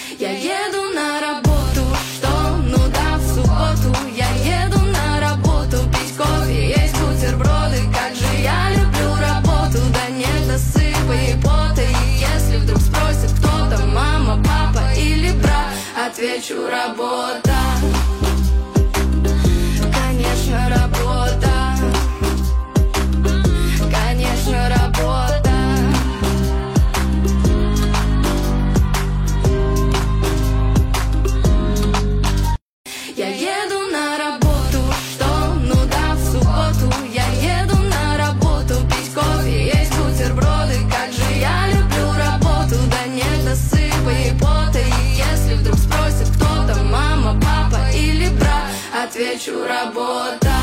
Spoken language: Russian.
Я еду на работу, что? Ну да, в субботу. Я еду на работу, пить кофе, есть бутерброды. Как же я люблю работу, да нет досыпа и пота. И если вдруг спросит кто-то, мама, папа или брат, отвечу: работа. Конечно, работа. Конечно, работа. Я еду на работу, что? Ну да, в субботу. Я еду на работу, пить кофе, есть бутерброды. Как же я люблю работу, да нет досыпа и пота. И если вдруг спросит кто-то, мама, папа или брат, отвечу: работа.